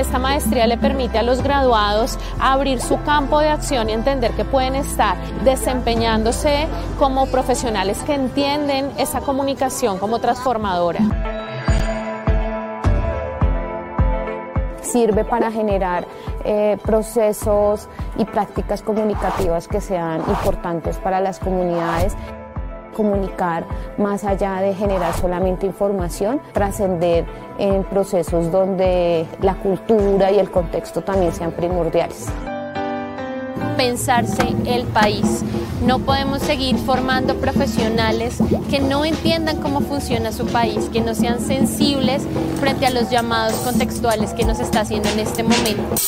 esta maestría le permite a los graduados abrir su campo de acción y entender que pueden estar desempeñándose como profesionales que entienden esa comunicación como transformadora. Sirve para generar procesos y prácticas comunicativas que sean importantes para las comunidades. Comunicar más allá de generar solamente información, trascender en procesos donde la cultura y el contexto también sean primordiales. Pensarse el país. No podemos seguir formando profesionales que no entiendan cómo funciona su país, que no sean sensibles frente a los llamados contextuales que nos está haciendo en este momento.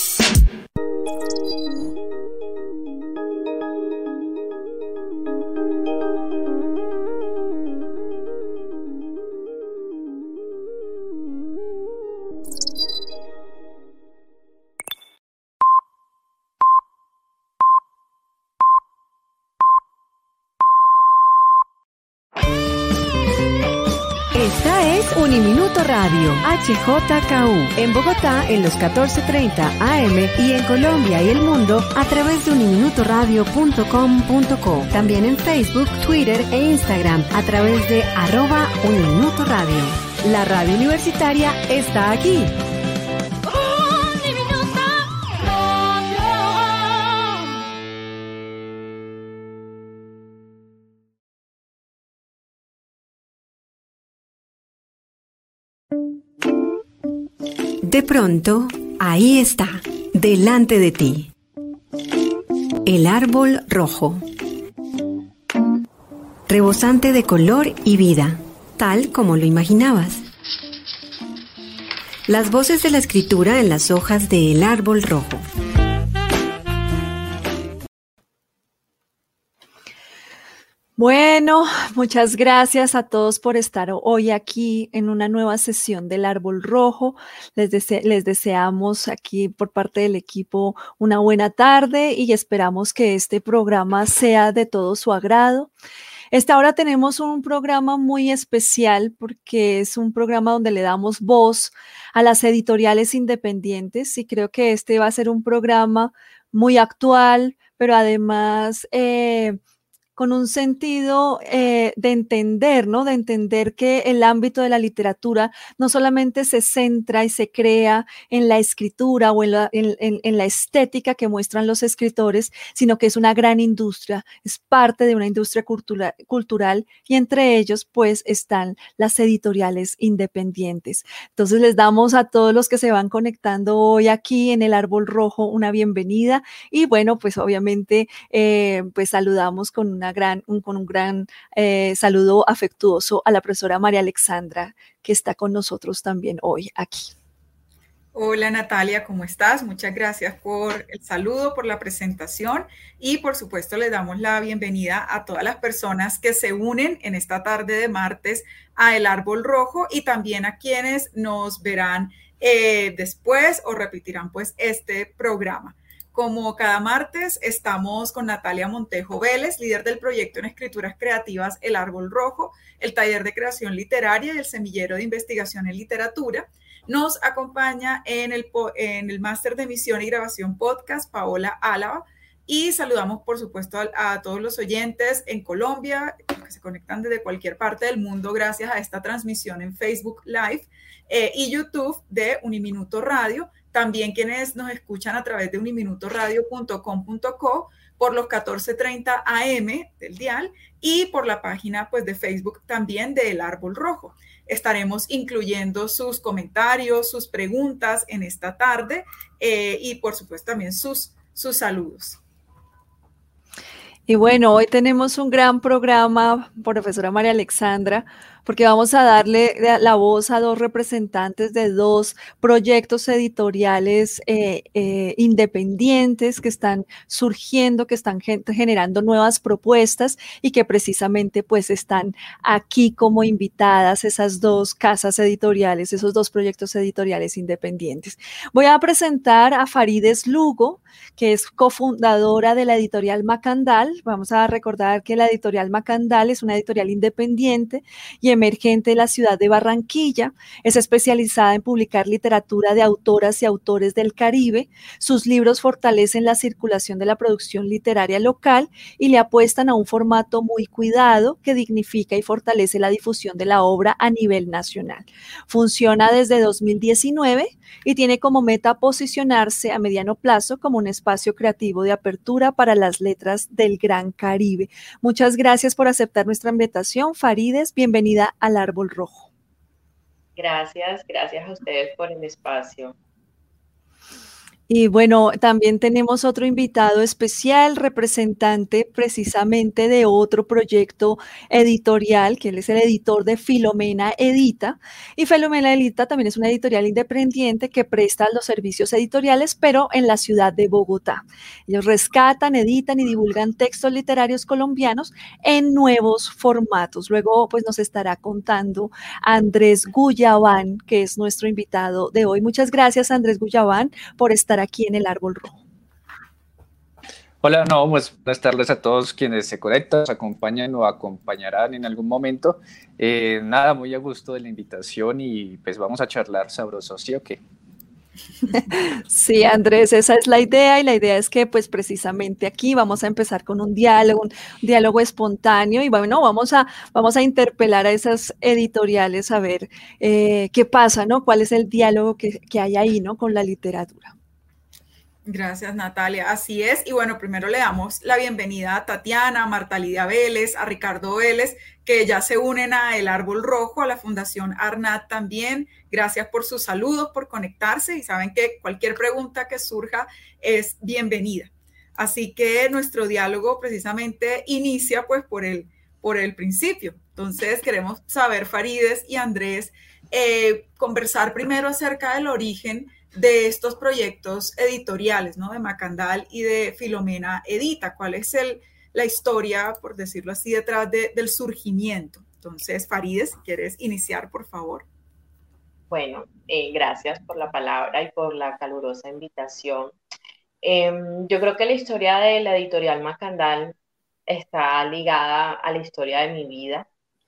Esta es Uniminuto Radio, HJKU, en Bogotá en los 14:30 AM y en Colombia y el mundo a través de uniminutoradio.com.co. También en Facebook, Twitter e Instagram a través de @Uniminuto Radio. La radio universitaria está aquí. De pronto, ahí está, delante de ti. El árbol rojo. Rebosante de color y vida, tal como lo imaginabas. Las voces de la escritura en las hojas de El árbol rojo. Bueno, muchas gracias a todos por estar hoy aquí en una nueva sesión del Árbol Rojo. Les deseamos aquí por parte del equipo una buena tarde y esperamos que este programa sea de todo su agrado. Ahora tenemos un programa muy especial porque es un programa donde le damos voz a las editoriales independientes y creo que este va a ser un programa muy actual, pero además con un sentido de entender, ¿no? De entender que el ámbito de la literatura no solamente se centra y se crea en la escritura o en la estética que muestran los escritores, sino que es una gran industria, es parte de una industria cultural y entre ellos pues están las editoriales independientes. Entonces les damos a todos los que se van conectando hoy aquí en el Árbol Rojo una bienvenida y bueno, pues obviamente pues saludamos con un gran saludo afectuoso a la profesora María Alexandra, que está con nosotros también hoy aquí. Hola Natalia, ¿cómo estás? Muchas gracias por el saludo, por la presentación y por supuesto le damos la bienvenida a todas las personas que se unen en esta tarde de martes a El Árbol Rojo y también a quienes nos verán después o repetirán pues este programa. Como cada martes, estamos con Natalia Montejo Vélez, líder del proyecto en escrituras creativas El Árbol Rojo, el taller de creación literaria y el semillero de investigación en literatura. Nos acompaña en el máster de emisión y grabación podcast, Paola Álava. Y saludamos, por supuesto, a todos los oyentes en Colombia, los que se conectan desde cualquier parte del mundo gracias a esta transmisión en Facebook Live y YouTube de Uniminuto Radio. También quienes nos escuchan a través de uniminutoradio.com.co por los 14:30 AM del dial y por la página pues, de Facebook también de El Árbol Rojo. Estaremos incluyendo sus comentarios, sus preguntas en esta tarde y por supuesto también sus saludos. Y bueno, hoy tenemos un gran programa, profesora María Alexandra, porque vamos a darle la voz a dos representantes de dos proyectos editoriales independientes que están surgiendo, que están generando nuevas propuestas y que precisamente pues están aquí como invitadas esas dos casas editoriales, esos dos proyectos editoriales independientes. Voy a presentar a Farides Lugo, que es cofundadora de la editorial Macandal. Vamos a recordar que la editorial Macandal es una editorial independiente y emergente de la ciudad de Barranquilla. Es especializada en publicar literatura de autoras y autores del Caribe. Sus libros fortalecen la circulación de la producción literaria local y le apuestan a un formato muy cuidado que dignifica y fortalece la difusión de la obra a nivel nacional. Funciona desde 2019 y tiene como meta posicionarse a mediano plazo como un espacio creativo de apertura para las letras del Gran Caribe. Muchas gracias por aceptar nuestra invitación, Farides. Bienvenida al Árbol Rojo. Gracias a ustedes por el espacio. Y bueno, también tenemos otro invitado especial, representante precisamente de otro proyecto editorial, que él es el editor de Filomena Edita. Y Filomena Edita también es una editorial independiente que presta los servicios editoriales, pero en la ciudad de Bogotá. Ellos rescatan, editan y divulgan textos literarios colombianos en nuevos formatos. Luego, pues nos estará contando Andrés Guyabán, que es nuestro invitado de hoy. Muchas gracias, Andrés Guyabán, por estar aquí en el Árbol Rojo. Hola, no, pues buenas tardes a todos quienes se conectan, nos acompañan o acompañarán en algún momento. Nada, muy a gusto de la invitación y pues vamos a charlar sabroso, ¿sí o qué? Sí, Andrés, esa es la idea y la idea es que pues precisamente aquí vamos a empezar con un diálogo espontáneo y bueno, vamos a interpelar a esas editoriales a ver qué pasa, ¿no? ¿Cuál es el diálogo que hay ahí, ¿no? Con la literatura. Gracias, Natalia. Así es. Y bueno, primero le damos la bienvenida a Tatiana, a Marta Lidia Vélez, a Ricardo Vélez, que ya se unen a El Árbol Rojo, a la Fundación Arnat también. Gracias por sus saludos, por conectarse y saben que cualquier pregunta que surja es bienvenida. Así que nuestro diálogo precisamente inicia pues por el principio. Entonces queremos saber, Farides y Andrés, conversar primero acerca del origen de estos proyectos editoriales, ¿no? De Macandal y de Filomena Edita. ¿Cuál es la historia, por decirlo así, detrás del surgimiento? Entonces, Farides, ¿quieres iniciar, por favor? Bueno, gracias por la palabra y por la calurosa invitación. Yo creo que la historia de la editorial Macandal está ligada a la historia de mi vida.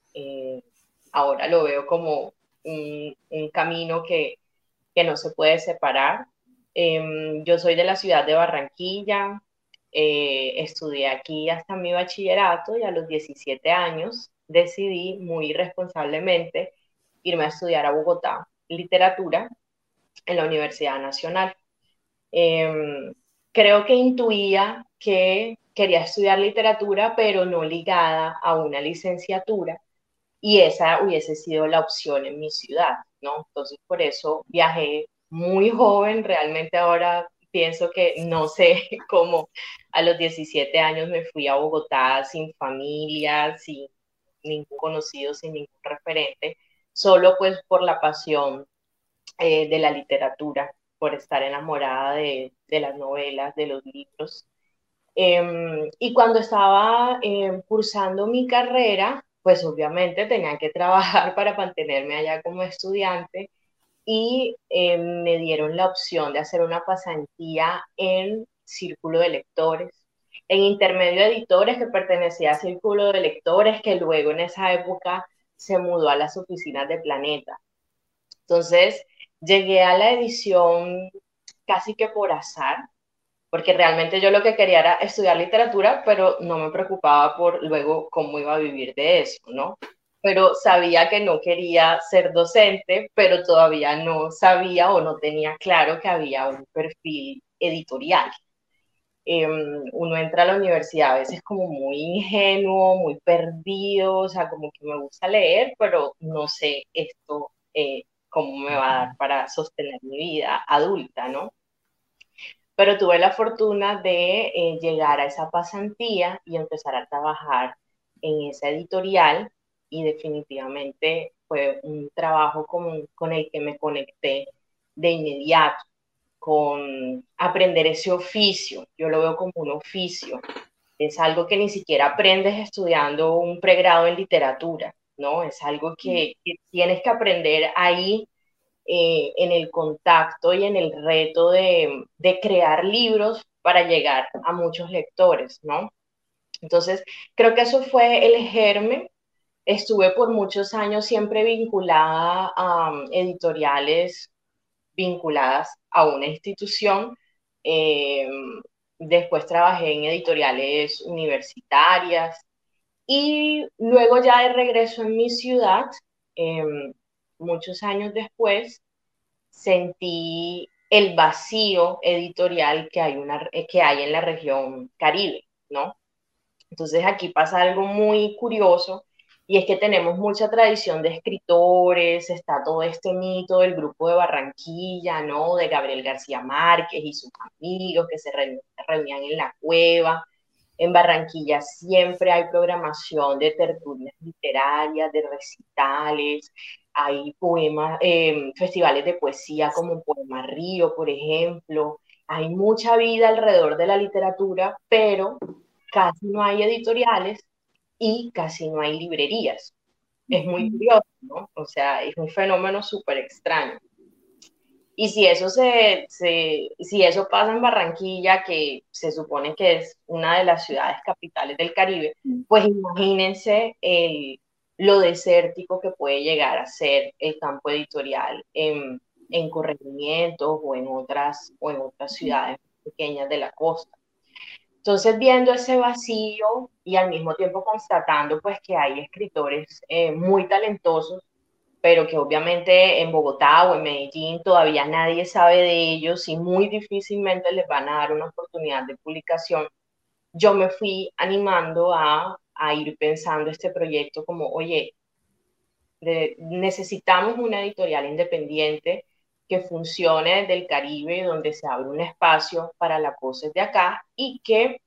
Ahora lo veo como un camino que no se puede separar. Yo soy de la ciudad de Barranquilla, estudié aquí hasta mi bachillerato y a los 17 años decidí muy responsablemente irme a estudiar a Bogotá literatura en la Universidad Nacional. Creo que intuía que quería estudiar literatura, pero no ligada a una licenciatura, y esa hubiese sido la opción en mi ciudad, ¿no? Entonces, por eso viajé muy joven. Realmente ahora pienso que no sé cómo a los 17 años me fui a Bogotá sin familia, sin ningún conocido, sin ningún referente, solo pues por la pasión de la literatura, por estar enamorada de las novelas, de los libros. Y cuando estaba cursando mi carrera, pues obviamente tenía que trabajar para mantenerme allá como estudiante y me dieron la opción de hacer una pasantía en Círculo de Lectores, en Intermedio de Editores, que pertenecía a Círculo de Lectores, que luego en esa época se mudó a las oficinas de Planeta. Entonces llegué a la edición casi que por azar, porque realmente yo lo que quería era estudiar literatura, pero no me preocupaba por luego cómo iba a vivir de eso, ¿no? Pero sabía que no quería ser docente, pero todavía no sabía o no tenía claro que había un perfil editorial. Uno entra a la universidad a veces como muy ingenuo, muy perdido, o sea, como que me gusta leer, pero no sé esto cómo me va a dar para sostener mi vida adulta, ¿no? Pero tuve la fortuna de llegar a esa pasantía y empezar a trabajar en esa editorial, y definitivamente fue un trabajo con el que me conecté de inmediato, con aprender ese oficio. Yo lo veo como un oficio. Es algo que ni siquiera aprendes estudiando un pregrado en literatura, ¿no? Es algo que tienes que aprender ahí, en el contacto y en el reto de crear libros para llegar a muchos lectores, ¿no? Entonces, creo que eso fue el germen estuve por muchos años siempre vinculada a editoriales vinculadas a una institución. Eh, Después trabajé en editoriales universitarias y luego ya de regreso en mi ciudad, eh, muchos años después, sentí el vacío editorial que hay en la región Caribe, ¿no? Entonces aquí pasa algo muy curioso y es que tenemos mucha tradición de escritores, está todo este mito del grupo de Barranquilla, ¿no? De Gabriel García Márquez y sus amigos que se reunían en la cueva. En Barranquilla siempre hay programación de tertulias literarias, de recitales, hay poemas, festivales de poesía como Poema Río, por ejemplo. Hay mucha vida alrededor de la literatura, pero casi no hay editoriales y casi no hay librerías. Es muy curioso, ¿no? O sea, es un fenómeno súper extraño. Y si eso pasa en Barranquilla, que se supone que es una de las ciudades capitales del Caribe, pues imagínense lo desértico que puede llegar a ser el campo editorial en corregimientos o en otras ciudades pequeñas de la costa. Entonces, viendo ese vacío y al mismo tiempo constatando pues que hay escritores muy talentosos, pero que obviamente en Bogotá o en Medellín todavía nadie sabe de ellos y muy difícilmente les van a dar una oportunidad de publicación, yo me fui animando a ir pensando este proyecto como, oye, necesitamos una editorial independiente que funcione desde el Caribe, donde se abre un espacio para las voces de acá y que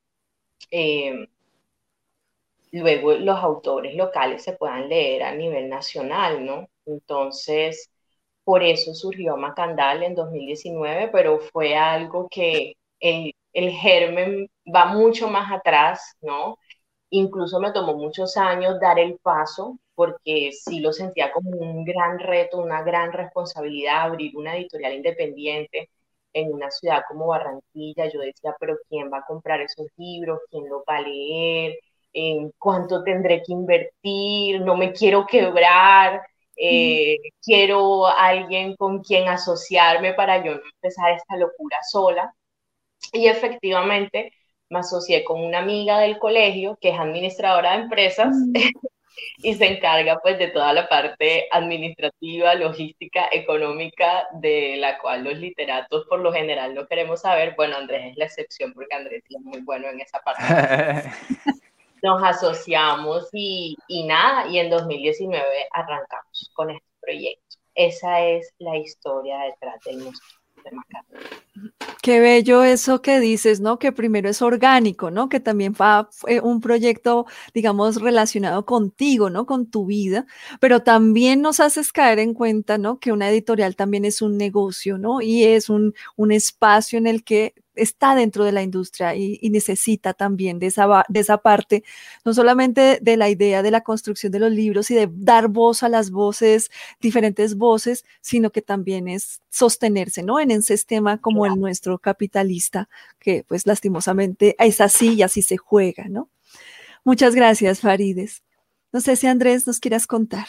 luego los autores locales se puedan leer a nivel nacional, ¿no? Entonces, por eso surgió Macandal en 2019, pero fue algo que el germen va mucho más atrás, ¿no? Incluso me tomó muchos años dar el paso, porque sí lo sentía como un gran reto, una gran responsabilidad abrir una editorial independiente en una ciudad como Barranquilla. Yo decía, pero ¿quién va a comprar esos libros? ¿Quién los va a leer? ¿Cuánto tendré que invertir? No me quiero quebrar. Quiero alguien con quien asociarme para yo no empezar esta locura sola. Y efectivamente me asocié con una amiga del colegio que es administradora de empresas y se encarga pues de toda la parte administrativa, logística, económica, de la cual los literatos por lo general no queremos saber. Bueno, Andrés es la excepción porque Andrés es muy bueno en esa parte. Nos asociamos y nada, y en 2019 arrancamos con este proyecto. Esa es la historia detrás del Museo de Macandal. Qué bello eso que dices, ¿no? Que primero es orgánico, ¿no? Que también fue un proyecto, digamos, relacionado contigo, ¿no? Con tu vida, pero también nos haces caer en cuenta, ¿no? Que una editorial también es un negocio, ¿no? Y es un espacio en el que está dentro de la industria y necesita también de esa parte, no solamente de la idea de la construcción de los libros y de dar voz a las voces, diferentes voces, sino que también es sostenerse, ¿no? En ese sistema como el nuestro capitalista, que pues lastimosamente es así y así se juega, ¿no? Muchas gracias, Farides. No sé si Andrés nos quieras contar.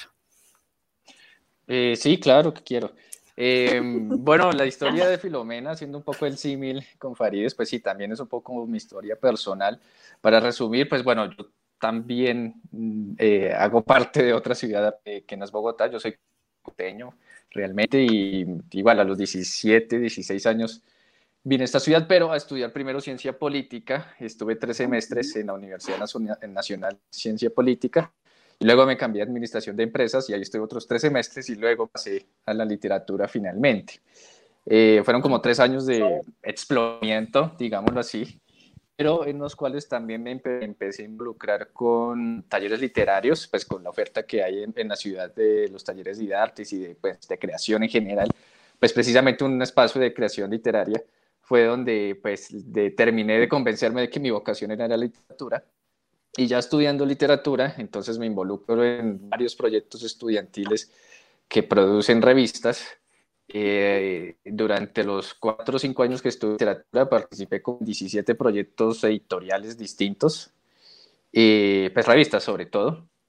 Sí, claro que quiero. Bueno, la historia de Filomena, haciendo un poco el símil con Farides, pues sí, también es un poco mi historia personal. Para resumir, pues bueno, yo también hago parte de otra ciudad que no es Bogotá. Yo soy costeño realmente y igual a los 17, 16 años vine a esta ciudad, pero a estudiar primero ciencia política. Estuve 3 semestres en la Universidad Nacional de Ciencia Política. Y luego me cambié a administración de empresas y ahí estuve otros 3 semestres y luego pasé a la literatura finalmente. Fueron como 3 años de exploramiento, digámoslo así, pero en los cuales también me empecé a involucrar con talleres literarios, pues con la oferta que hay en la ciudad de los talleres de artes y pues, de creación en general. Pues precisamente un espacio de creación literaria fue donde pues terminé de convencerme de que mi vocación era la literatura. Y ya estudiando literatura, entonces me involucro en varios proyectos estudiantiles que producen revistas. Durante los 4 o 5 años que estudié literatura, participé con 17 proyectos editoriales distintos, pues revistas sobre todo.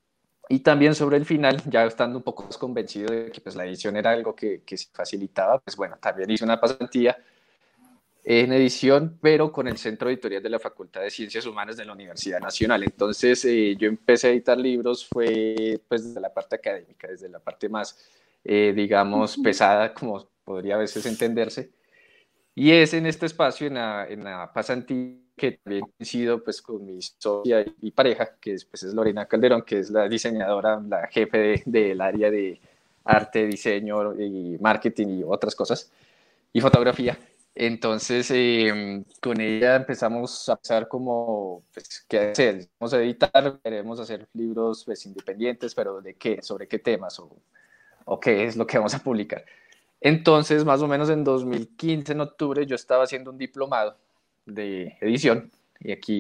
Y también sobre el final, ya estando un poco más convencido de que pues, la edición era algo que se facilitaba, pues bueno, también hice una pasantía en edición, pero con el Centro Editorial de la Facultad de Ciencias Humanas de la Universidad Nacional. Entonces, yo empecé a editar libros, fue pues desde la parte académica, desde la parte más, digamos, pesada, como podría a veces entenderse. Y es en este espacio, en la pasantía, que también coincido pues, con mi socia y pareja, que después es Lorena Calderón, que es la diseñadora, la jefe del área de arte, diseño y marketing y otras cosas, y fotografía. Entonces, con ella empezamos a pensar como, pues, ¿qué hacer? Vamos a editar, queremos hacer libros pues, independientes, pero ¿de qué? ¿Sobre qué temas? ¿O qué es lo que vamos a publicar? Entonces, más o menos en 2015, en octubre, yo estaba haciendo un diplomado de edición, y aquí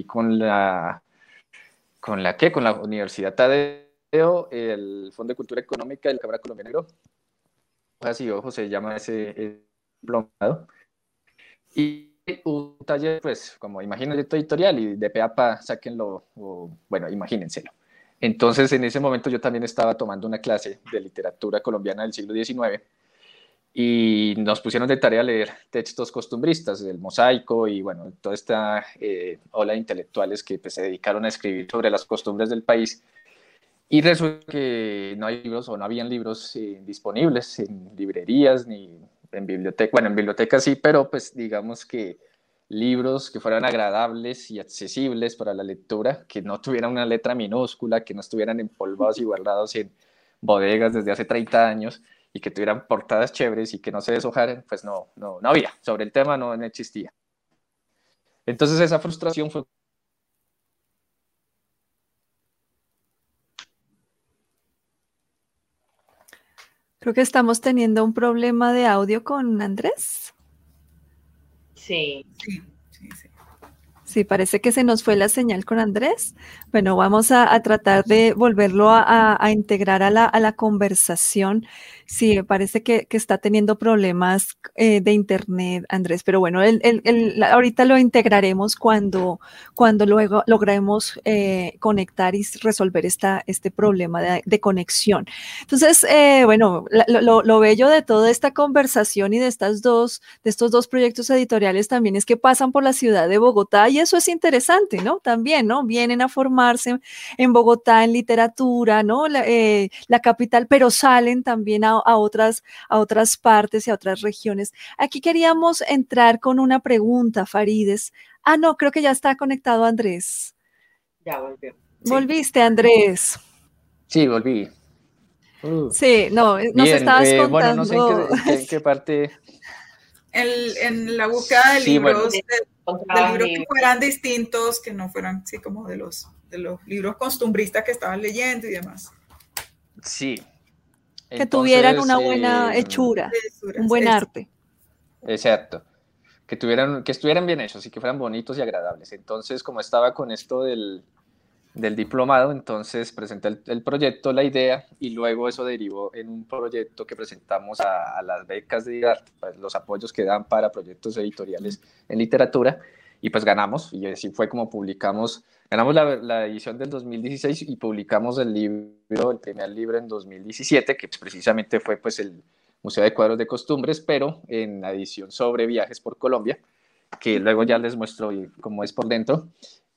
con la Universidad Tadeo, el Fondo de Cultura Económica de la Cámara Colombiana de Negro, así ojo, se llama ese diplomado. Y un taller, pues, como imagínense editorial y de pe a pa, sáquenlo, o, bueno, imagínenselo. Entonces, en ese momento yo también estaba tomando una clase de literatura colombiana del siglo XIX y nos pusieron de tarea a leer textos costumbristas, el Mosaico y, bueno, toda esta ola de intelectuales que pues, se dedicaron a escribir sobre las costumbres del país. Y resulta que no hay libros o no habían libros disponibles en librerías ni en bibliotecas. Bueno, en bibliotecas sí, pero pues digamos que libros que fueran agradables y accesibles para la lectura, que no tuvieran una letra minúscula, que no estuvieran empolvados y guardados en bodegas desde hace 30 años y que tuvieran portadas chéveres y que no se deshojaran, pues no había. Sobre el tema no existía. Entonces esa frustración fue. Creo que estamos teniendo un problema de audio con Andrés. Sí. Sí, parece que se nos fue la señal con Andrés. Bueno, vamos a tratar de volverlo a integrar a la conversación. Sí, parece que está teniendo problemas de internet, Andrés, pero bueno, ahorita lo integraremos cuando luego logremos conectar y resolver este problema de conexión. Entonces, bueno, lo bello de toda esta conversación y de estos dos proyectos editoriales también es que pasan por la ciudad de Bogotá y eso es interesante, ¿no? También, ¿no? Vienen a formarse en Bogotá en literatura, ¿no? La capital, pero salen también a otras partes y a otras regiones. Aquí queríamos entrar con una pregunta, Farides. Ah, no, creo que ya está conectado Andrés. Ya volvió. ¿Volviste, Andrés? Sí, volví. Sí, no, nos estabas contando. Bueno, no sé en qué parte. En la búsqueda de Sí, libros, bueno. de libros que fueran distintos, que no fueran así como de los libros costumbristas que estaban leyendo y demás. Sí. Que tuvieran una buena hechura, un buen arte. Exacto. Que estuvieran bien hechos y que fueran bonitos y agradables. Entonces, como estaba con esto del diplomado, entonces presenté el proyecto, la idea, y luego eso derivó en un proyecto que presentamos a las becas de arte, los apoyos que dan para proyectos editoriales en literatura, y pues ganamos, y así fue como ganamos la edición del 2016 y publicamos el primer libro en 2017, que precisamente fue pues el Museo de Cuadros de Costumbres, pero en la edición sobre viajes por Colombia, que luego ya les muestro cómo es por dentro.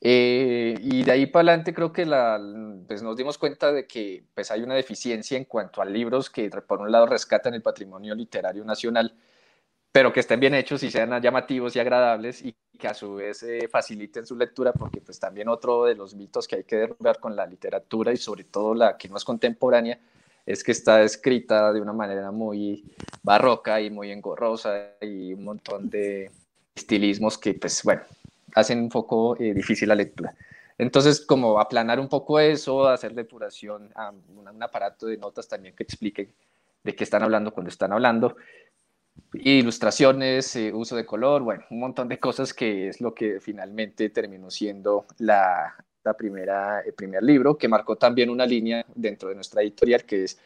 Y de ahí para adelante creo que pues nos dimos cuenta de que pues hay una deficiencia en cuanto a libros que por un lado rescatan el patrimonio literario nacional, pero que estén bien hechos y sean llamativos y agradables y que a su vez faciliten su lectura, porque pues también otro de los mitos que hay que derribar con la literatura y sobre todo la que no es contemporánea es que está escrita de una manera muy barroca y muy engorrosa y un montón de estilismos que pues bueno, hacen un poco difícil la lectura. Entonces, como aplanar un poco eso, hacer depuración a un aparato de notas también que explique de qué están hablando cuando están hablando, ilustraciones, uso de color, bueno, un montón de cosas que es lo que finalmente terminó siendo el primer libro, que marcó también una línea dentro de nuestra editorial, que es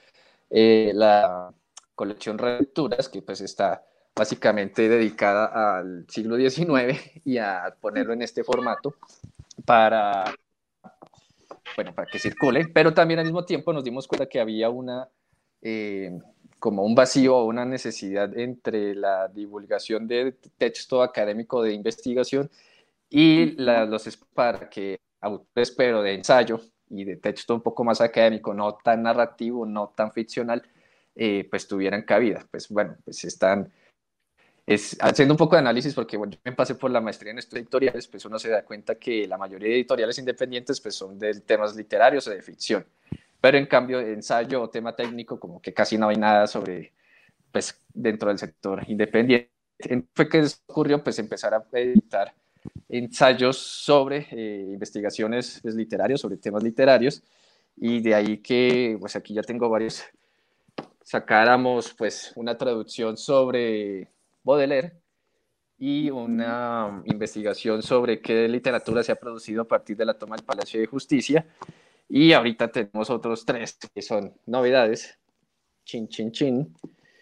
la colección Relecturas, que pues está básicamente dedicada al siglo XIX y a ponerlo en este formato para bueno, para que circule, pero también al mismo tiempo nos dimos cuenta que había como un vacío o una necesidad entre la divulgación de texto académico de investigación y para que autores, pero de ensayo y de texto un poco más académico, no tan narrativo, no tan ficcional, pues tuvieran cabida. Pues bueno, pues haciendo un poco de análisis, porque bueno, yo me pasé por la maestría en estudios editoriales, pues uno se da cuenta que la mayoría de editoriales independientes pues son de temas literarios o de ficción, pero en cambio ensayo o tema técnico como que casi no hay nada sobre, pues dentro del sector independiente. Fue que ocurrió pues empezar a editar ensayos sobre investigaciones pues, literarias, sobre temas literarios, y de ahí que pues aquí ya tengo varios, sacáramos pues una traducción sobre Baudelaire y una investigación sobre qué literatura se ha producido a partir de la toma del Palacio de Justicia, y ahorita tenemos otros 3 que son novedades, chin, chin, chin.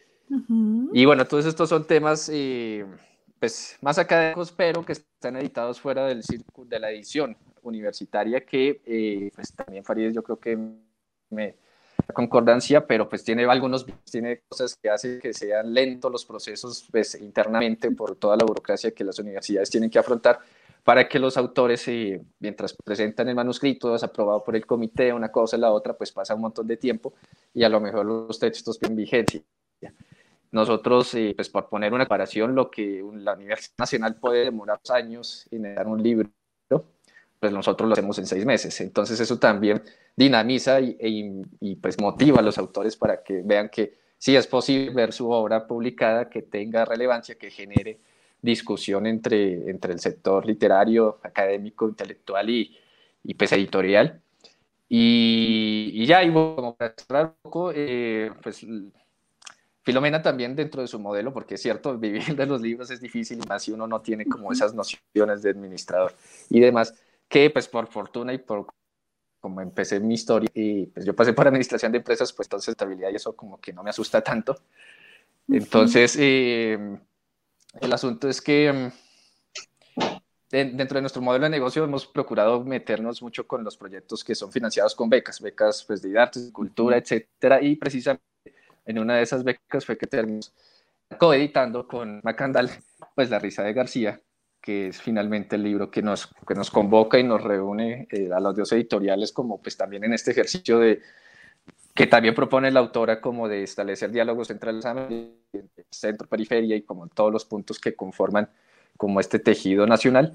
Y bueno, todos estos son temas pues, más académicos, pero que están editados fuera del círculo de la edición universitaria, que pues también Farideh yo creo que me concordancia, pero pues tiene cosas que hacen que sean lentos los procesos pues, internamente por toda la burocracia que las universidades tienen que afrontar para que los autores, mientras presentan el manuscrito, es aprobado por el comité, una cosa y la otra, pues pasa un montón de tiempo y a lo mejor los textos tienen vigencia. Nosotros, pues por poner una comparación, lo que la Universidad Nacional puede demorar años en dar un libro, pues nosotros lo hacemos en 6 meses. Entonces eso también dinamiza y pues motiva a los autores para que vean que sí es posible ver su obra publicada, que tenga relevancia, que genere discusión entre el sector literario, académico, intelectual y pues editorial. Y ya, y como para cerrar un poco, pues Filomena también dentro de su modelo, porque es cierto, vivir de los libros es difícil, y más si uno no tiene como esas nociones de administrador y demás, que pues por fortuna y por como empecé mi historia, y pues yo pasé por administración de empresas, pues entonces estabilidad y eso como que no me asusta tanto. Entonces, el asunto es que dentro de nuestro modelo de negocio hemos procurado meternos mucho con los proyectos que son financiados con becas pues de arte, cultura, etcétera, y precisamente en una de esas becas fue que terminamos coeditando con Macandal, pues La risa de García, que es finalmente el libro que nos convoca y nos reúne a los 2 editoriales, como pues también en este ejercicio que también propone la autora como de establecer diálogos entre el centro, periferia y como todos los puntos que conforman como este tejido nacional.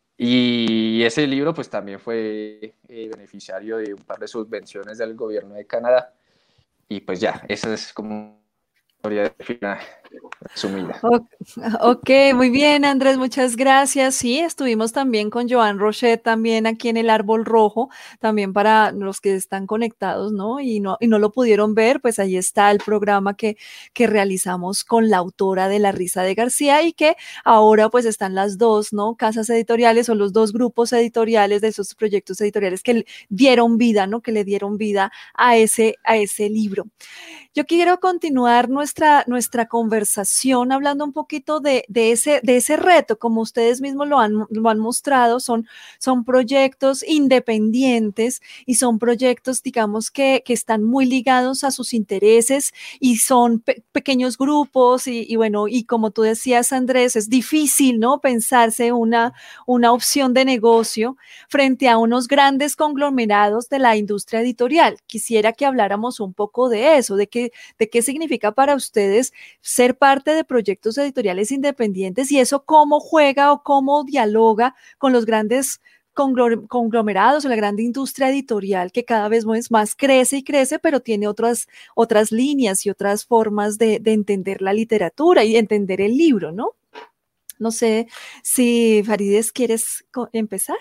Y ese libro pues también fue beneficiario de un par de subvenciones del gobierno de Canadá. Y pues ya, esa es como una historia resumida. Ok, muy bien, Andrés, muchas gracias. Sí, estuvimos también con Joan Rochet, también aquí en el Árbol Rojo, también para los que están conectados, ¿no? Y no lo pudieron ver, pues ahí está el programa que realizamos con la autora de La risa de García, y que ahora pues están las 2, ¿no? Casas editoriales o los 2 grupos editoriales de esos proyectos editoriales que dieron vida, ¿no? Que le dieron vida a ese libro. Yo quiero continuar nuestra conversación hablando un poquito de ese reto, como ustedes mismos lo han mostrado, son proyectos independientes y son proyectos, digamos, que están muy ligados a sus intereses y son pequeños grupos y bueno, y como tú decías, Andrés, es difícil, ¿no? Pensarse una opción de negocio frente a unos grandes conglomerados de la industria editorial. Quisiera que habláramos un poco de eso, de qué significa para ustedes ser parte de proyectos editoriales independientes y eso cómo juega o cómo dialoga con los grandes conglomerados o la gran industria editorial que cada vez más crece y crece, pero tiene otras líneas y otras formas de entender la literatura y entender el libro, ¿no? No sé si Farideh, ¿quieres empezar?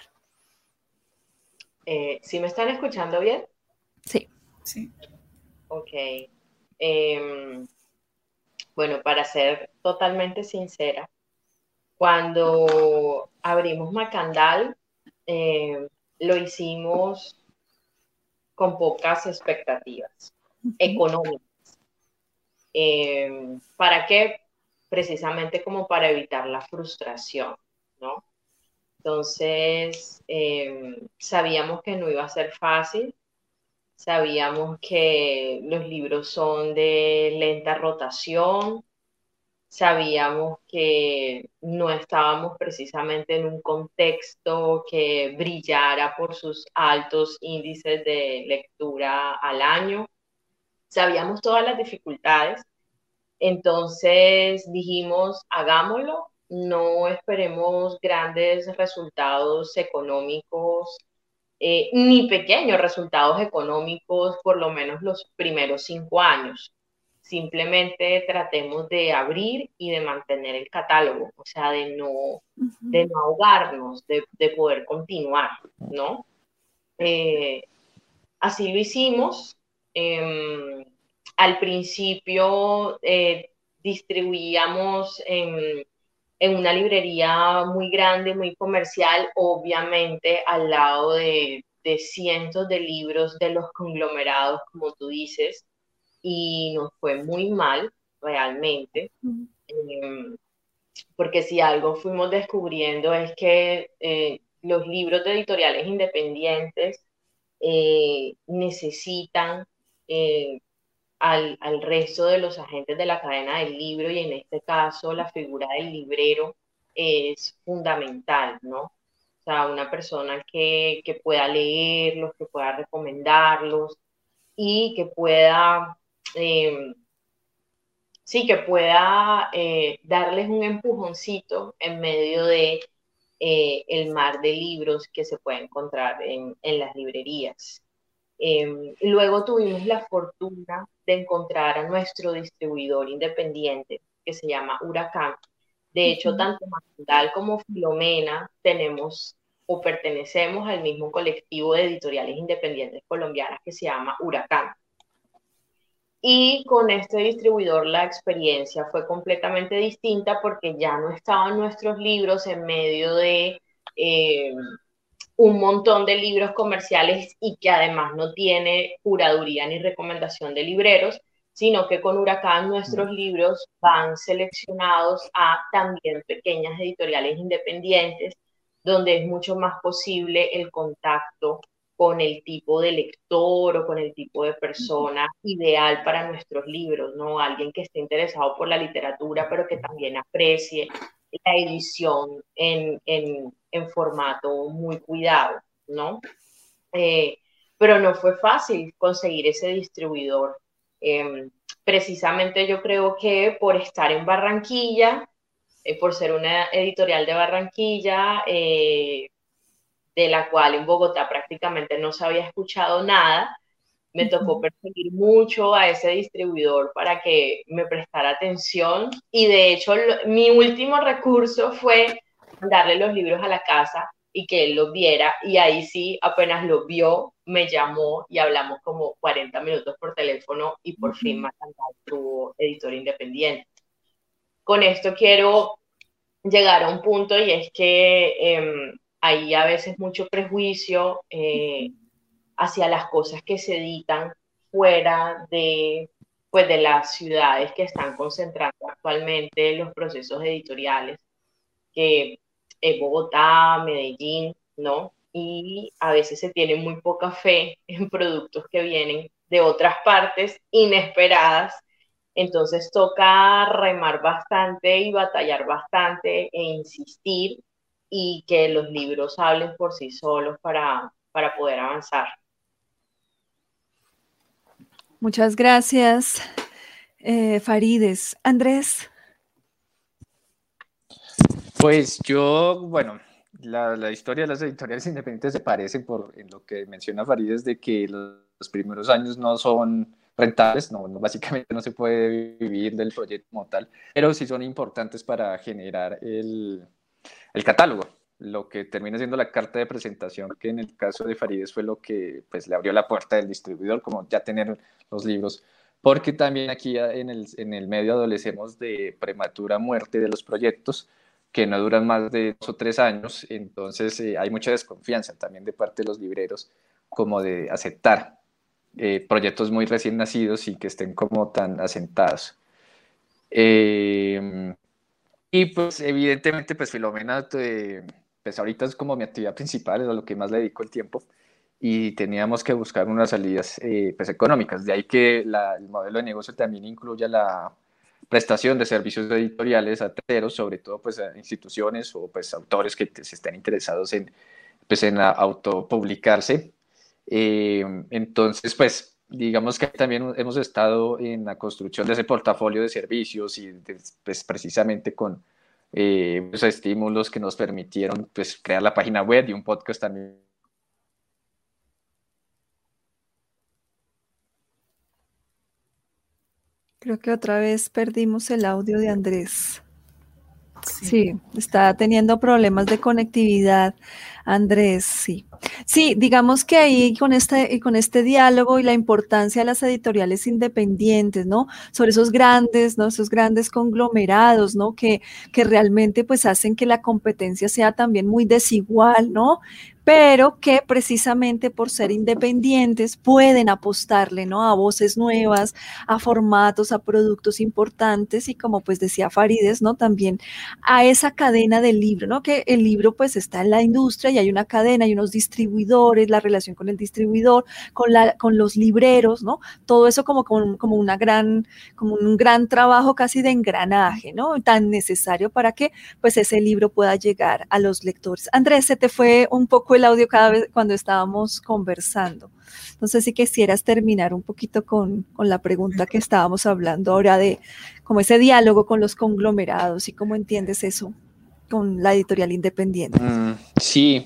¿Sí me están escuchando bien? Sí. Sí. Ok. Bueno, para ser totalmente sincera, cuando abrimos Macandal, lo hicimos con pocas expectativas económicas. ¿Para qué? Precisamente como para evitar la frustración, ¿no? Entonces, sabíamos que no iba a ser fácil, sabíamos que los libros son de lenta rotación, sabíamos que no estábamos precisamente en un contexto que brillara por sus altos índices de lectura al año. Sabíamos todas las dificultades, entonces dijimos, hagámoslo, no esperemos grandes resultados económicos, ni pequeños resultados económicos, por lo menos los primeros 5 años. Simplemente tratemos de abrir y de mantener el catálogo, o sea, de no ahogarnos, de poder continuar, ¿no? Así lo hicimos. Al principio distribuíamos en una librería muy grande, muy comercial, obviamente al lado de cientos de libros de los conglomerados, como tú dices, y nos fue muy mal, realmente, porque si algo fuimos descubriendo es que los libros de editoriales independientes necesitan al resto de los agentes de la cadena del libro, y en este caso la figura del librero es fundamental, ¿no? O sea, una persona que pueda leerlos, que pueda recomendarlos y que pueda, sí, que pueda darles un empujoncito en medio de el mar de libros que se puede encontrar en las librerías. Luego tuvimos la fortuna de encontrar a nuestro distribuidor independiente, que se llama Huracán. De hecho, tanto Magdal como Filomena tenemos o pertenecemos al mismo colectivo de editoriales independientes colombianas que se llama Huracán. Y con este distribuidor la experiencia fue completamente distinta, porque ya no estaban nuestros libros en medio de un montón de libros comerciales y que además no tiene curaduría ni recomendación de libreros, sino que con Huracán nuestros libros van seleccionados a también pequeñas editoriales independientes, donde es mucho más posible el contacto con el tipo de lector o con el tipo de persona ideal para nuestros libros, ¿no? Alguien que esté interesado por la literatura, pero que también aprecie la edición en formato muy cuidado, ¿no? Pero no fue fácil conseguir ese distribuidor. Precisamente yo creo que por estar en Barranquilla, por ser una editorial de Barranquilla, de la cual en Bogotá prácticamente no se había escuchado nada, me tocó perseguir mucho a ese distribuidor para que me prestara atención, y de hecho mi último recurso fue darle los libros a la casa y que él los viera, y ahí sí, apenas los vio, me llamó y hablamos como 40 minutos por teléfono, y por fin Magdal tuvo editor independiente. Con esto quiero llegar a un punto, y es que hay a veces mucho prejuicio hacia las cosas que se editan fuera de, pues, de las ciudades que están concentrando actualmente los procesos editoriales, que es Bogotá, Medellín, ¿no? Y a veces se tiene muy poca fe en productos que vienen de otras partes inesperadas. Entonces toca remar bastante y batallar bastante e insistir, y que los libros hablen por sí solos para poder avanzar. Muchas gracias, Farides. Andrés. Pues yo, bueno, la historia de las editoriales independientes se parece en lo que menciona Farides, de que los primeros años no son rentables, básicamente no se puede vivir del proyecto como tal, pero sí son importantes para generar el catálogo, lo que termina siendo la carta de presentación, que en el caso de Farides fue lo que pues le abrió la puerta del distribuidor, como ya tener los libros, porque también aquí en el medio adolecemos de prematura muerte de los proyectos, que no duran más de 2 o 3 años, entonces hay mucha desconfianza también de parte de los libreros, como de aceptar proyectos muy recién nacidos y que estén como tan asentados. Y pues evidentemente pues Filomena pues ahorita es como mi actividad principal, es a lo que más le dedico el tiempo, y teníamos que buscar unas salidas pues económicas. De ahí que el modelo de negocio también incluye la prestación de servicios editoriales a terceros, sobre todo pues a instituciones o pues autores que se estén interesados en, pues, en autopublicarse. Entonces, pues digamos que también hemos estado en la construcción de ese portafolio de servicios y pues, precisamente con los estímulos que nos permitieron pues, crear la página web y un podcast también. Creo que otra vez perdimos el audio de Andrés. Sí, está teniendo problemas de conectividad, Andrés, sí. Sí, digamos que ahí con este diálogo y la importancia de las editoriales independientes, ¿no? Sobre esos grandes, ¿no? Esos grandes conglomerados, ¿no? Que realmente pues hacen que la competencia sea también muy desigual, ¿no? Pero que precisamente por ser independientes pueden apostarle, ¿no? A voces nuevas, a formatos, a productos importantes y como pues decía Farides, ¿no? También a esa cadena del libro, ¿no? Que el libro pues está en la industria y hay una cadena, hay unos distribuidores, la relación con el distribuidor, con los libreros, ¿no? Todo eso como un gran trabajo casi de engranaje, ¿no? Tan necesario para que pues ese libro pueda llegar a los lectores. Andrés, se te fue un poco el audio cada vez cuando estábamos conversando. No sé si quisieras terminar un poquito con la pregunta que estábamos hablando ahora de como ese diálogo con los conglomerados y cómo entiendes eso con la editorial independiente. Sí,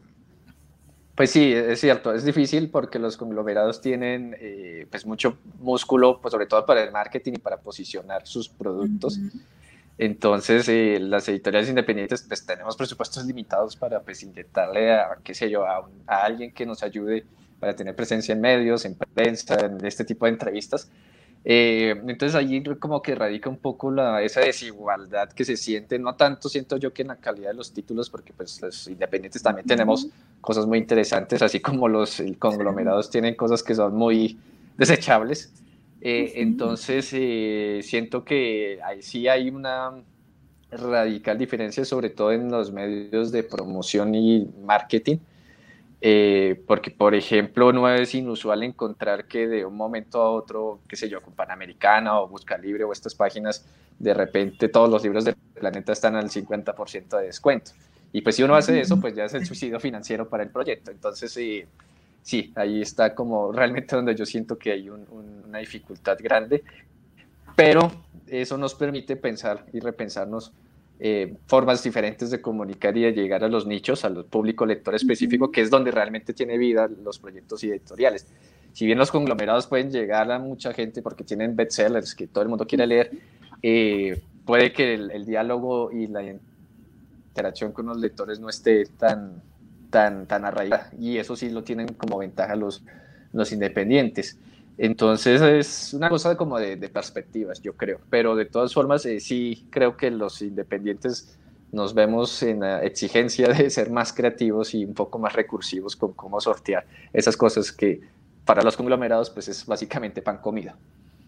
pues sí, es cierto, es difícil porque los conglomerados tienen pues mucho músculo, pues sobre todo para el marketing y para posicionar sus productos. Entonces, las editoriales independientes pues tenemos presupuestos limitados para pues intentarle qué sé yo, a alguien que nos ayude para tener presencia en medios, en prensa, en este tipo de entrevistas. Entonces allí como que radica un poco esa desigualdad que se siente, no tanto siento yo que en la calidad de los títulos, porque pues los independientes también tenemos cosas muy interesantes, así como los conglomerados tienen cosas que son muy desechables. Entonces siento que ahí sí hay una radical diferencia, sobre todo en los medios de promoción y marketing, porque por ejemplo no es inusual encontrar que de un momento a otro, qué sé yo, con Panamericana o Busca Libre o estas páginas, de repente todos los libros del planeta están al 50% de descuento. Y pues si uno hace eso, pues ya es el suicidio financiero para el proyecto. Entonces sí, ahí está como realmente donde yo siento que hay una dificultad grande, pero eso nos permite pensar y repensarnos formas diferentes de comunicar y de llegar a los nichos, al público lector específico, que es donde realmente tiene vida los proyectos editoriales. Si bien los conglomerados pueden llegar a mucha gente porque tienen bestsellers que todo el mundo quiere leer, puede que el diálogo y la interacción con los lectores no esté tan arraigada, y eso sí lo tienen como ventaja los independientes. Entonces es una cosa como de perspectivas, yo creo, pero de todas formas sí creo que los independientes nos vemos en la exigencia de ser más creativos y un poco más recursivos con cómo sortear esas cosas que para los conglomerados pues es básicamente pan comido.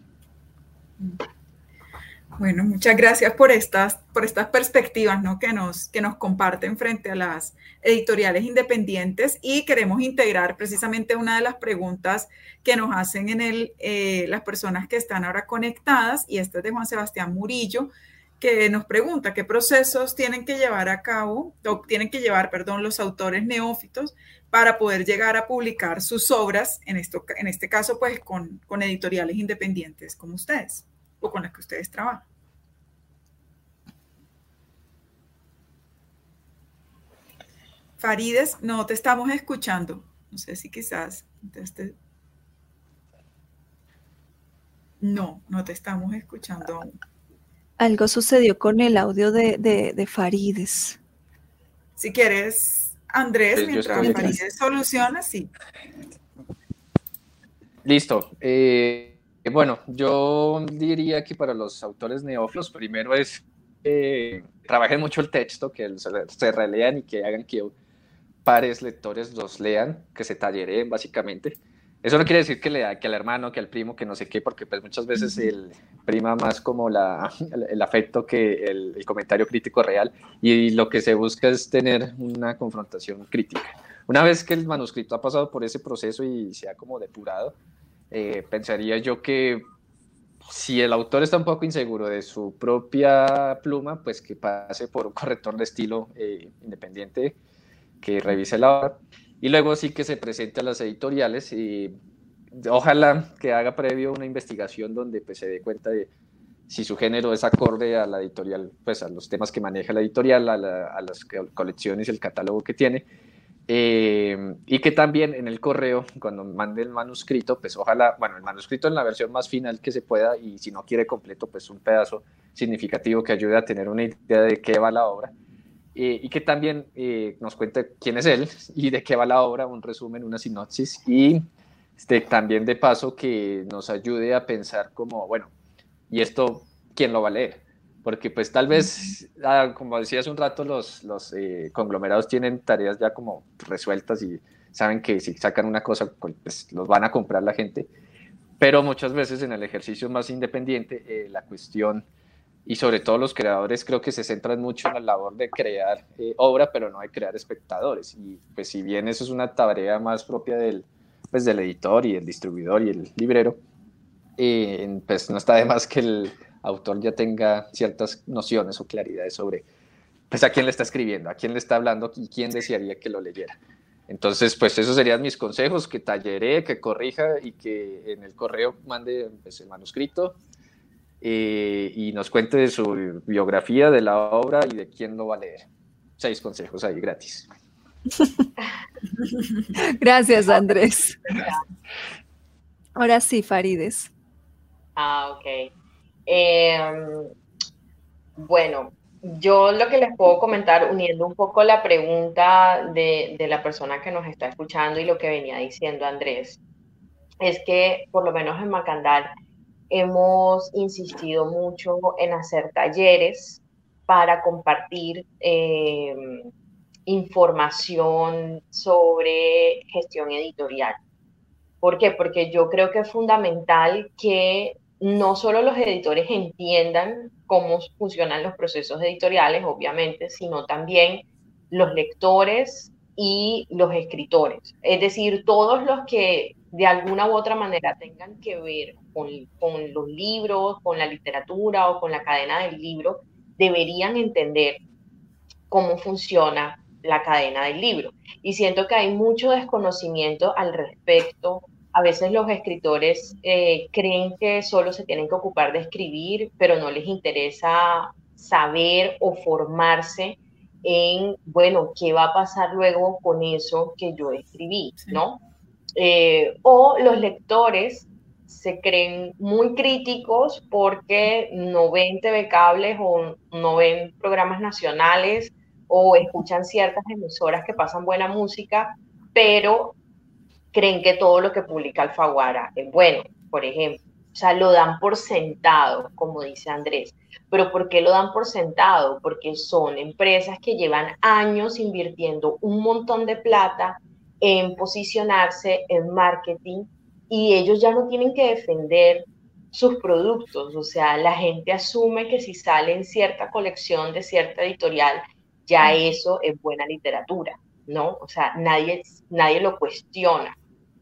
Bueno, muchas gracias por estas perspectivas, ¿no? que nos comparten frente a las editoriales independientes, y queremos integrar precisamente una de las preguntas que nos hacen las personas que están ahora conectadas, y esta es de Juan Sebastián Murillo, que nos pregunta qué procesos tienen que llevar los autores neófitos para poder llegar a publicar sus obras, en este caso pues con editoriales independientes como ustedes, o con las que ustedes trabajan. Farides, no te estamos escuchando. No sé si quizás... No te estamos escuchando aún. Algo sucedió con el audio de Farides. Si quieres, Andrés, mientras Farides soluciona, sí. Listo. Bueno, yo diría que para los autores neófilos, primero es trabajen mucho el texto, que se relean y que hagan que pares lectores los lean, que se tallereen básicamente. Eso no quiere decir que al hermano, que al primo, que no sé qué, porque pues muchas veces prima más como el afecto que el comentario crítico real, y lo que se busca es tener una confrontación crítica. Una vez que el manuscrito ha pasado por ese proceso y se ha como depurado, pensaría yo que si el autor está un poco inseguro de su propia pluma, pues que pase por un corrector de estilo independiente que revise la obra y luego sí que se presente a las editoriales y ojalá que haga previo una investigación donde pues se dé cuenta de si su género es acorde a la editorial, pues a los temas que maneja la editorial, a las colecciones y el catálogo que tiene. Y que también en el correo, cuando mande el manuscrito, pues ojalá, bueno, el manuscrito en la versión más final que se pueda, y si no quiere completo, pues un pedazo significativo que ayude a tener una idea de qué va la obra, y que también nos cuente quién es él y de qué va la obra, un resumen, una sinopsis, y también de paso que nos ayude a pensar como, bueno, ¿y esto quién lo va a leer? Porque pues tal vez, como decía hace un rato, los conglomerados tienen tareas ya como resueltas y saben que si sacan una cosa, pues los van a comprar la gente, pero muchas veces en el ejercicio más independiente, la cuestión, y sobre todo los creadores, creo que se centran mucho en la labor de crear obra, pero no de crear espectadores, y pues si bien eso es una tarea más propia del editor y el distribuidor y el librero, pues no está de más que el autor ya tenga ciertas nociones o claridades sobre pues a quién le está escribiendo, a quién le está hablando y quién desearía que lo leyera. Entonces, pues esos serían mis consejos, que talleree, que corrija y que en el correo mande pues, el manuscrito y nos cuente de su biografía, de la obra y de quién lo va a leer. 6 consejos ahí gratis. Gracias, Andrés. Ahora sí, Farides. Ok. Bueno, yo lo que les puedo comentar, uniendo un poco la pregunta de la persona que nos está escuchando y lo que venía diciendo Andrés, es que por lo menos en Macandal hemos insistido mucho en hacer talleres para compartir información sobre gestión editorial. ¿Por qué? Porque yo creo que es fundamental que no solo los editores entiendan cómo funcionan los procesos editoriales, obviamente, sino también los lectores y los escritores. Es decir, todos los que de alguna u otra manera tengan que ver con los libros, con la literatura o con la cadena del libro, deberían entender cómo funciona la cadena del libro. Y siento que hay mucho desconocimiento al respecto. A veces los escritores creen que solo se tienen que ocupar de escribir, pero no les interesa saber o formarse en, bueno, ¿qué va a pasar luego con eso que yo escribí? ¿No? O los lectores se creen muy críticos porque no ven TV cables o no ven programas nacionales o escuchan ciertas emisoras que pasan buena música, pero creen que todo lo que publica Alfaguara es bueno, por ejemplo. O sea, lo dan por sentado, como dice Andrés. ¿Pero por qué lo dan por sentado? Porque son empresas que llevan años invirtiendo un montón de plata en posicionarse, en marketing, y ellos ya no tienen que defender sus productos. O sea, la gente asume que si sale en cierta colección de cierta editorial, ya eso es buena literatura, ¿no? O sea, nadie lo cuestiona.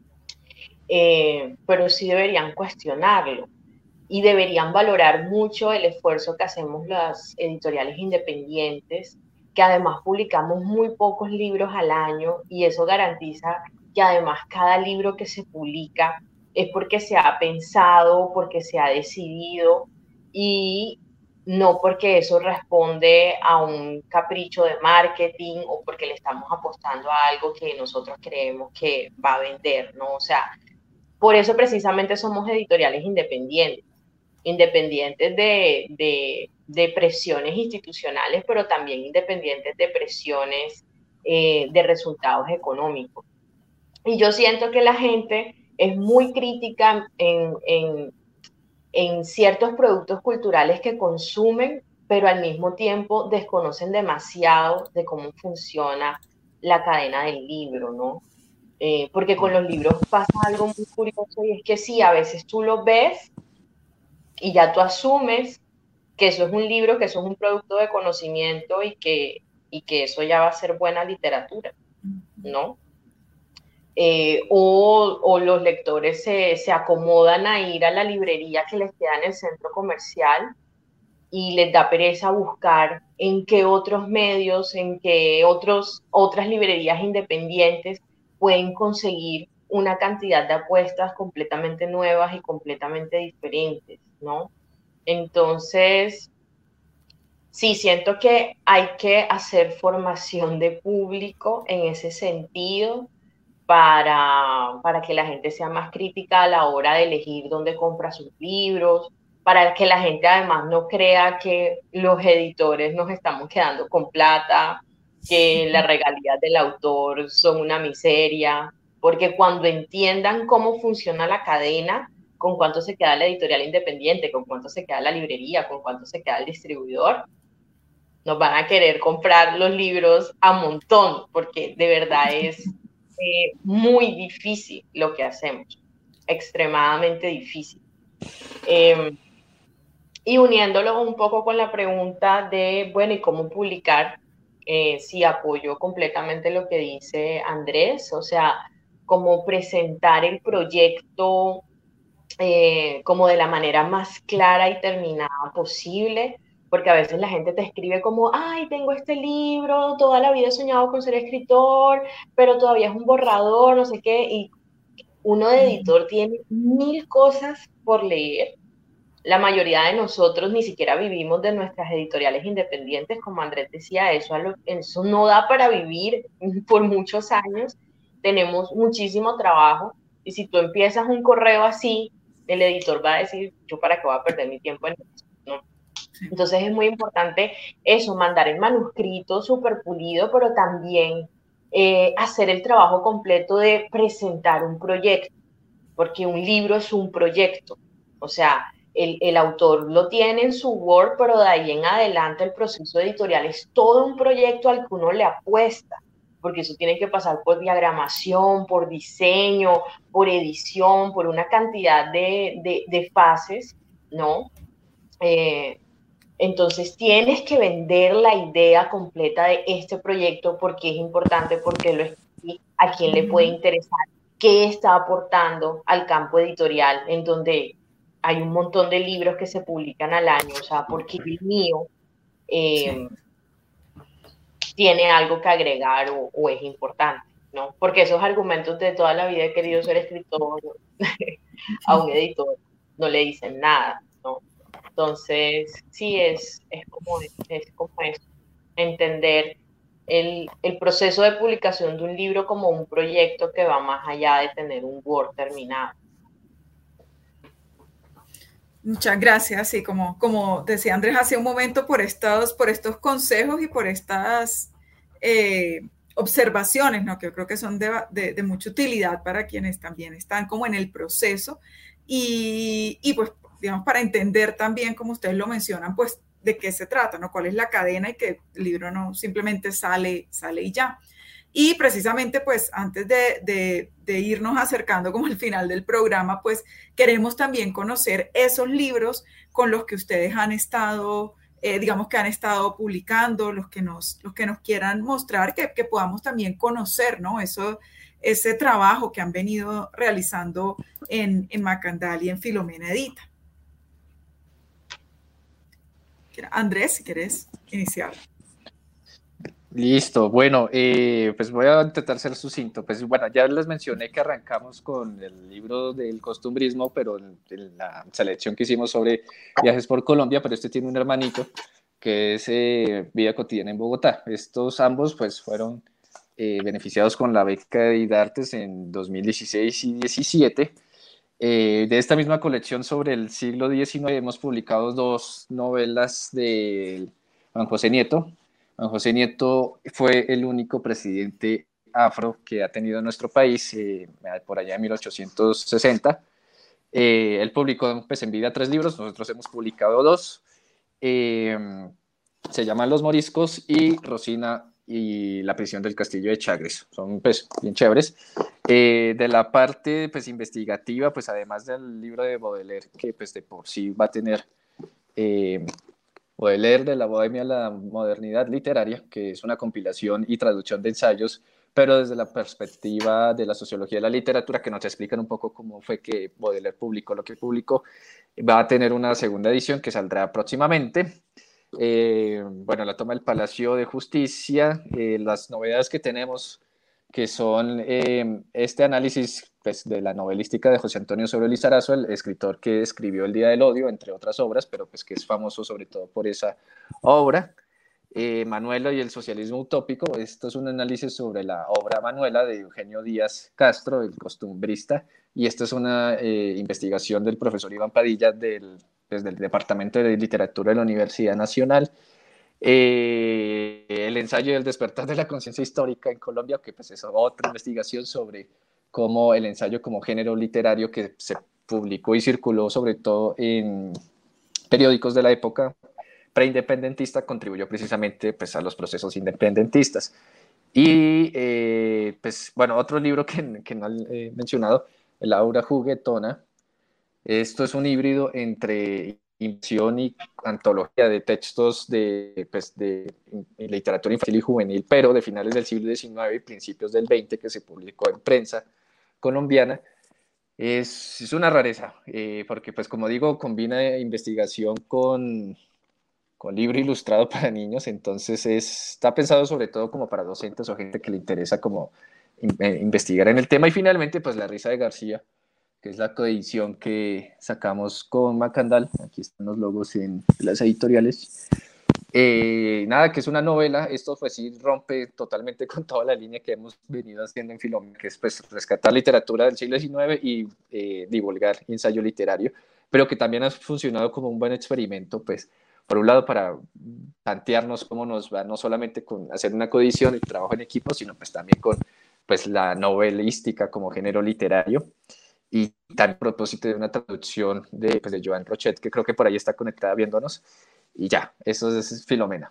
Pero sí deberían cuestionarlo y deberían valorar mucho el esfuerzo que hacemos las editoriales independientes, que además publicamos muy pocos libros al año, y eso garantiza que además cada libro que se publica es porque se ha pensado, porque se ha decidido, y no porque eso responde a un capricho de marketing o porque le estamos apostando a algo que nosotros creemos que va a vender, ¿no? O sea, por eso precisamente somos editoriales independientes de presiones institucionales, pero también independientes de presiones de resultados económicos. Y yo siento que la gente es muy crítica en ciertos productos culturales que consumen, pero al mismo tiempo desconocen demasiado de cómo funciona la cadena del libro, ¿no? porque con los libros pasa algo muy curioso y es que sí, a veces tú los ves y ya tú asumes que eso es un libro, que eso es un producto de conocimiento y que eso ya va a ser buena literatura, ¿no? O los lectores se acomodan a ir a la librería que les queda en el centro comercial y les da pereza buscar en qué otros medios, en qué otras librerías independientes pueden conseguir una cantidad de apuestas completamente nuevas y completamente diferentes, ¿no? Entonces, sí, siento que hay que hacer formación de público en ese sentido para que la gente sea más crítica a la hora de elegir dónde compra sus libros, para que la gente además no crea que los editores nos estamos quedando con plata, que las regalías del autor son una miseria, porque cuando entiendan cómo funciona la cadena, con cuánto se queda la editorial independiente, con cuánto se queda la librería, con cuánto se queda el distribuidor, nos van a querer comprar los libros a montón, porque de verdad es muy difícil lo que hacemos, extremadamente difícil. Y uniéndolo un poco con la pregunta de, bueno, ¿y cómo publicar? Sí, apoyo completamente lo que dice Andrés, o sea, cómo presentar el proyecto como de la manera más clara y terminada posible, porque a veces la gente te escribe como, ay, tengo este libro, toda la vida he soñado con ser escritor, pero todavía es un borrador, no sé qué, y uno de editor tiene 1000 cosas por leer. La mayoría de nosotros ni siquiera vivimos de nuestras editoriales independientes, como Andrés decía, eso no da para vivir por muchos años, tenemos muchísimo trabajo, y si tú empiezas un correo así, el editor va a decir, yo para qué voy a perder mi tiempo en eso, ¿no? Entonces es muy importante eso, mandar el manuscrito súper pulido, pero también hacer el trabajo completo de presentar un proyecto, porque un libro es un proyecto, o sea, el autor lo tiene en su Word, pero de ahí en adelante el proceso editorial es todo un proyecto al que uno le apuesta, porque eso tiene que pasar por diagramación, por diseño, por edición, por una cantidad de fases, ¿no? Entonces tienes que vender la idea completa de este proyecto, porque es importante, porque lo escribí, a quién le puede interesar, qué está aportando al campo editorial, en donde hay un montón de libros que se publican al año, o sea, porque el mío tiene algo que agregar o es importante, ¿no? Porque esos argumentos de toda la vida he querido ser escritor, a un editor no le dicen nada, ¿no? Entonces, sí, es como eso, entender el proceso de publicación de un libro como un proyecto que va más allá de tener un Word terminado. Muchas gracias, sí, como decía Andrés hace un momento, por estos consejos y por estas observaciones, ¿no? Que yo creo que son de mucha utilidad para quienes también están como en el proceso y pues, digamos, para entender también, como ustedes lo mencionan, pues, de qué se trata, ¿no? Cuál es la cadena y que el libro no simplemente sale y ya. Y precisamente, pues, antes de irnos acercando como al final del programa, pues, queremos también conocer esos libros con los que ustedes han estado, digamos, que han estado publicando, los que nos quieran mostrar, que podamos también conocer, ¿no? Ese trabajo que han venido realizando en Macandal y en Filomena Edita. Andrés, si quieres iniciar. Listo, bueno, pues voy a intentar ser sucinto. Pues bueno, ya les mencioné que arrancamos con el libro del costumbrismo, pero en la selección que hicimos sobre viajes por Colombia, pero este tiene un hermanito que es Vida cotidiana en Bogotá. Estos ambos pues fueron beneficiados con la beca de IDARTES en 2016 y 2017. De esta misma colección sobre el siglo XIX hemos publicado 2 novelas de Juan José Nieto. Juan José Nieto fue el único presidente afro que ha tenido nuestro país por allá en 1860. Él publicó pues, en vida 3 libros, nosotros hemos publicado 2. Se llaman Los Moriscos y Rosina y La prisión del castillo de Chagres. Son pues bien chéveres. De la parte pues investigativa, pues además del libro de Baudelaire, que pues de por sí va a tener Baudelaire de la Bohemia a la modernidad literaria, que es una compilación y traducción de ensayos, pero desde la perspectiva de la sociología de la literatura, que nos explican un poco cómo fue que Baudelaire publicó lo que publicó. Va a tener una segunda edición que saldrá próximamente. Bueno, La toma del Palacio de Justicia, las novedades que tenemos, que son este análisis pues, de la novelística de José Antonio Soro Lizarazo, el escritor que escribió El Día del Odio, entre otras obras, pero pues que es famoso sobre todo por esa obra. Manuela y el socialismo utópico. Esto es un análisis sobre la obra Manuela de Eugenio Díaz Castro, el costumbrista, y esto es una investigación del profesor Iván Padilla del Departamento de Literatura de la Universidad Nacional. El ensayo del despertar de la conciencia histórica en Colombia, que pues es otra investigación sobre cómo el ensayo como género literario que se publicó y circuló sobre todo en periódicos de la época preindependentista contribuyó precisamente pues, a los procesos independentistas. Y pues bueno, otro libro que no he mencionado, El aura juguetona. Esto es un híbrido entre inversión y antología de textos de literatura infantil y juvenil, pero de finales del siglo XIX y principios del XX, que se publicó en prensa colombiana. Es una rareza, porque pues como digo, combina investigación con libro ilustrado para niños, entonces está pensado sobre todo como para docentes o gente que le interesa como investigar en el tema. Y finalmente pues La risa de García, que es la coedición que sacamos con Macandal. Aquí están los logos en las editoriales. Nada, que es una novela. Esto pues sí rompe totalmente con toda la línea que hemos venido haciendo en Filomena, que es pues rescatar literatura del siglo XIX y divulgar ensayo literario, pero que también ha funcionado como un buen experimento, pues por un lado para plantearnos cómo nos va, no solamente con hacer una coedición y trabajo en equipo, sino pues también con pues la novelística como género literario. Y también a propósito de una traducción de Joan Rochet, que creo que por ahí está conectada viéndonos. Y ya, eso es Filomena.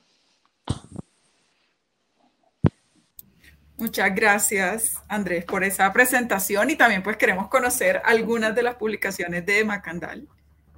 Muchas gracias, Andrés, por esa presentación, y también pues queremos conocer algunas de las publicaciones de Macandal.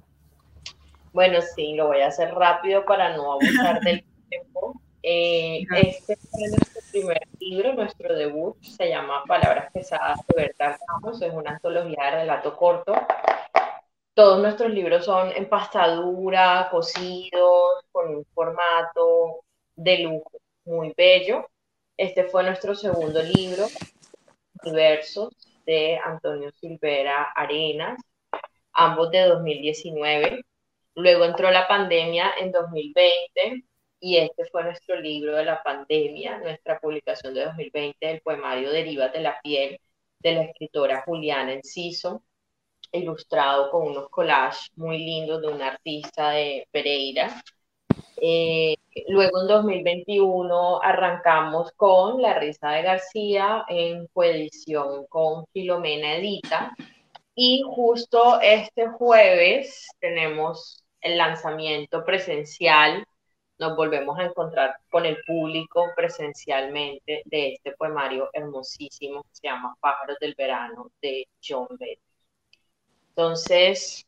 Bueno, sí, lo voy a hacer rápido para no abusar del tiempo. Este fue nuestro primer libro, nuestro debut, se llama Palabras Pesadas de Berta Ramos, es una antología de relato corto. Todos nuestros libros son en pastadura, cosidos, con un formato de lujo muy bello. Este fue nuestro segundo libro, Universos, de Antonio Silvera Arenas, ambos de 2019. Luego entró la pandemia en 2020 y este fue nuestro libro de la pandemia, nuestra publicación de 2020, el poemario Derivas de la piel, de la escritora Juliana Enciso, ilustrado con unos collages muy lindos de un artista de Pereira. Luego en 2021 arrancamos con La risa de García en coedición con Filomena Edita, y justo este jueves tenemos el lanzamiento presencial. Nos volvemos a encontrar con el público presencialmente de este poemario hermosísimo que se llama Pájaros del Verano, de John Bell. Entonces,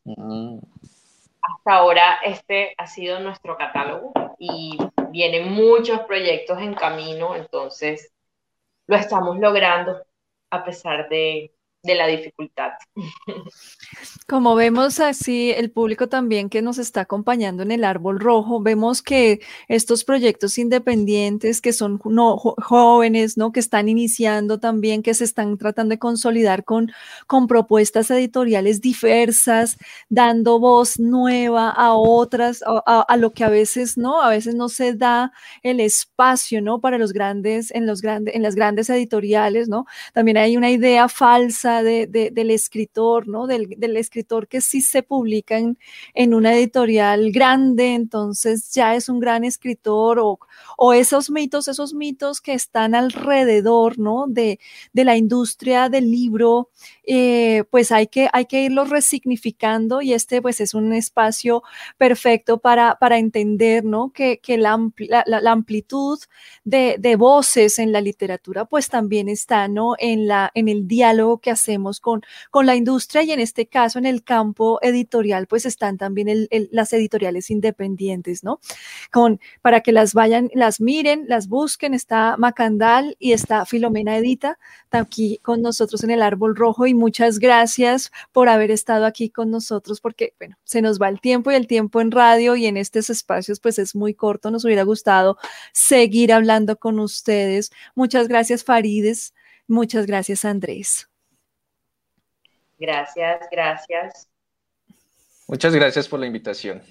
hasta ahora este ha sido nuestro catálogo y vienen muchos proyectos en camino, entonces lo estamos logrando a pesar de la dificultad. Como vemos así, el público también que nos está acompañando en el Árbol Rojo, vemos que estos proyectos independientes que son jóvenes, ¿no? Que están iniciando también, que se están tratando de consolidar con propuestas editoriales diversas, dando voz nueva a otras, a lo que a veces no se da el espacio, ¿no? Para los grandes, en las grandes editoriales, ¿no? También hay una idea falsa valiosa del escritor, ¿no? Del escritor que sí se publica en una editorial grande, entonces ya es un gran escritor, o esos mitos que están alrededor, ¿no? de la industria del libro, pues hay que irlos resignificando, y pues es un espacio perfecto para entender, ¿no? que la amplitud de voces en la literatura pues también está, ¿no? en el diálogo que hacemos con la industria, y en este caso en el campo editorial pues están también las editoriales independientes, ¿no? Para que las miren, las busquen. Está Macandal y está Filomena Edita aquí con nosotros en el Árbol Rojo, y muchas gracias por haber estado aquí con nosotros, porque bueno, se nos va el tiempo, y el tiempo en radio y en estos espacios pues es muy corto. Nos hubiera gustado seguir hablando con ustedes. Muchas gracias, Farides. Muchas gracias, Andrés. Gracias. Muchas gracias por la invitación.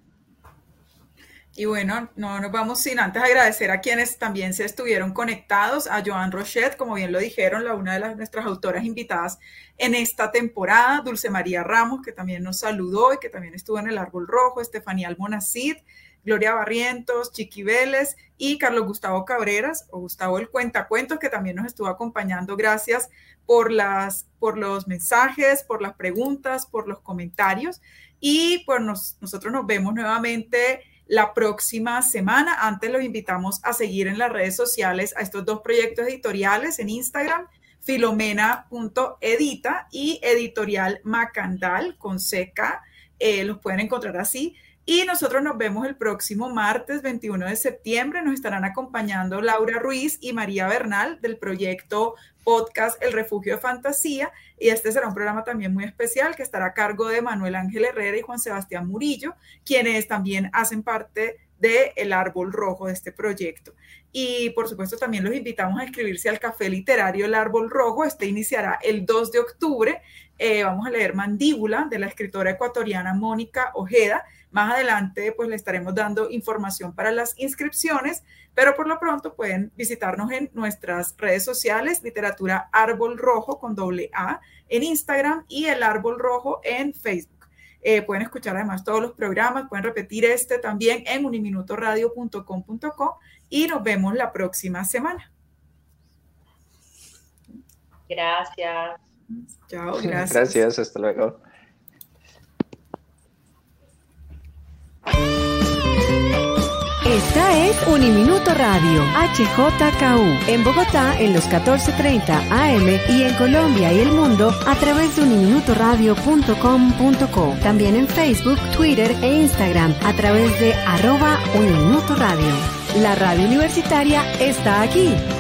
Y bueno, no nos vamos sin antes agradecer a quienes también se estuvieron conectados, a Joan Rochet, como bien lo dijeron, una de nuestras autoras invitadas en esta temporada, Dulce María Ramos, que también nos saludó y que también estuvo en el Árbol Rojo, Estefanía Almonacid, Gloria Barrientos, Chiqui Vélez y Carlos Gustavo Cabreras, o Gustavo el Cuentacuentos, que también nos estuvo acompañando. Gracias por los mensajes, por las preguntas, por los comentarios, y pues nosotros nos vemos nuevamente la próxima semana. Antes los invitamos a seguir en las redes sociales a estos dos proyectos editoriales en Instagram, filomena.edita y editorial Macandal con CK, los pueden encontrar así. Y nosotros nos vemos el próximo martes 21 de septiembre. Nos estarán acompañando Laura Ruiz y María Bernal del proyecto podcast El Refugio de Fantasía, y este será un programa también muy especial que estará a cargo de Manuel Ángel Herrera y Juan Sebastián Murillo, quienes también hacen parte del Árbol Rojo de este proyecto. Y por supuesto también los invitamos a inscribirse al Café Literario El Árbol Rojo. Este iniciará el 2 de octubre. Vamos a leer Mandíbula, de la escritora ecuatoriana Mónica Ojeda. Más adelante pues le estaremos dando información para las inscripciones, pero por lo pronto pueden visitarnos en nuestras redes sociales, Literatura Árbol Rojo con AA en Instagram y El Árbol Rojo en Facebook. Pueden escuchar además todos los programas, pueden repetir también en uniminutoradio.com.co, y nos vemos la próxima semana. Gracias. Chao, gracias. Gracias, hasta luego. Esta es Uniminuto Radio, HJKU, en Bogotá en los 14:30 AM y en Colombia y el mundo a través de uniminutoradio.com.co. También en Facebook, Twitter e Instagram a través de @Uniminuto Radio. La radio universitaria está aquí.